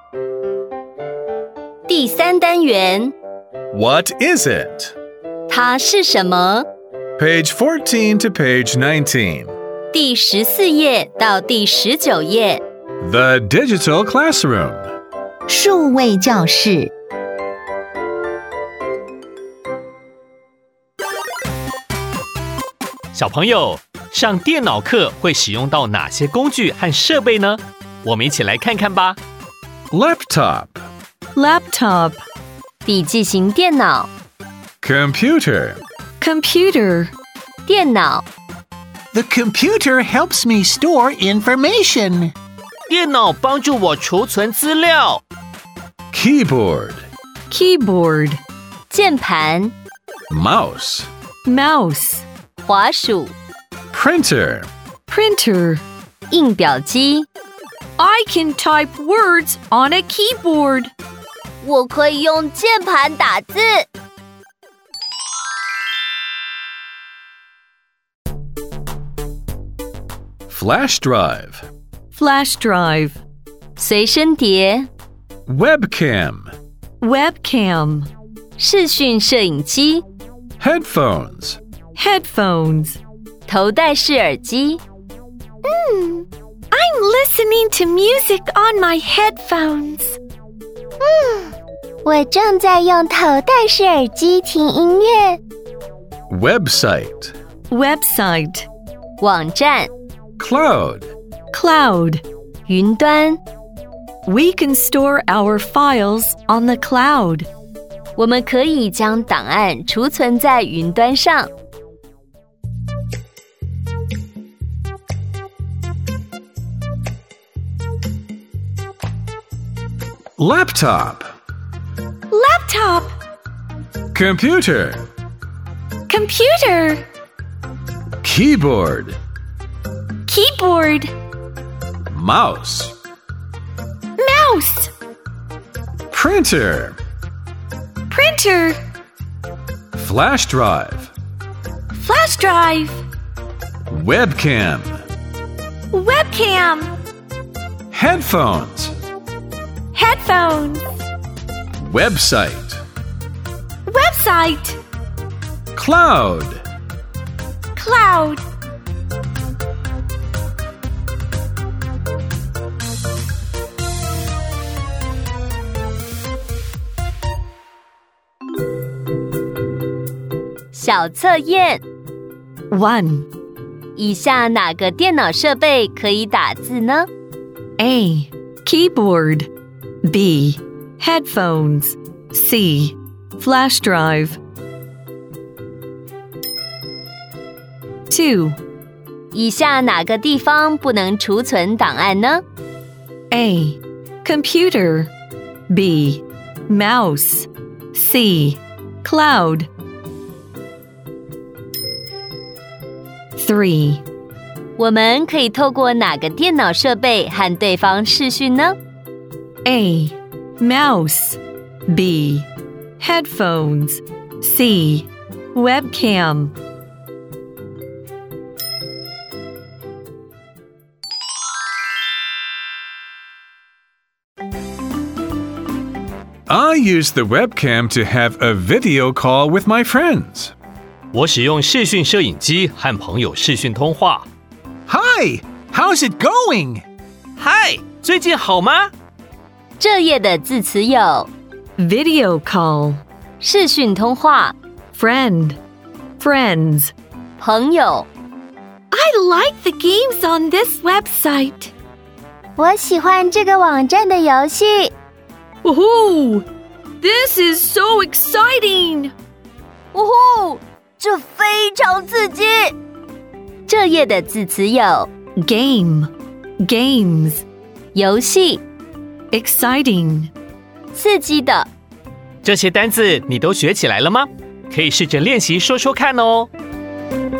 第3单元 What is it? 它是什么？ Page 14 to page 19. 第14页到第19页。 The digital classroom. 数位教室。 小朋友，上电脑课会使用到哪些工具和设备呢？我们一起来看看吧。 Laptop. Laptop, 笔记型电脑、 Computer. computer, 电脑、 The computer helps me store information. 电脑帮助我储存资料。 Keyboard. keyboard, 键盘、 Mouse. mouse, 滑鼠、 Printer. printer. 印表机。 I can type words on a keyboard. 我可以用键盘打字。 Flash drive. Flash drive, 随身碟、 Webcam. webcam, 视讯摄影机、 Headphones. headphones. 头戴式耳机。 I'm listening to music on my headphones. 我正在用头戴式耳机听音乐。 Website. Website, 网站、 Cloud. cloud. 云端。 We can store our files on the cloud. 我们可以将档案储存在云端上。 Laptop. Laptop, Computer. computer, Keyboard. keyboard, Mouse. mouse, Printer. printer, Flash drive. flash drive, Webcam. webcam, Headphones. headphones, Website. website, Cloud. cloud. 小测验： 1. 以下哪个电脑设备可以打字呢？ A. Keyboard. B. Headphones. C. Flash drive. 2. 以下哪个地方不能储存档案呢？ A. Computer. B. Mouse. C. Cloud. 3. 我们可以透过哪个电脑设备和对方视讯呢？ A. Mouse. B. Headphones. C. Webcam. I use the webcam to have a video call with my friends. 我使用视讯摄影机和朋友视讯通话。 Hi, how's it going? 嗨，最近好吗？ 这页的字词有 Video call. 视讯通话、 Friend. Friends. 朋友。 I like the games on this website. 我喜欢这个网站的游戏。 Woohoo! This is so exciting! 呜呼，这非常刺激。这页的字词有 Game. Games. 游戏、 Exciting. 刺激的。 这些单字你都学起来了吗？可以试着练习说说看哦。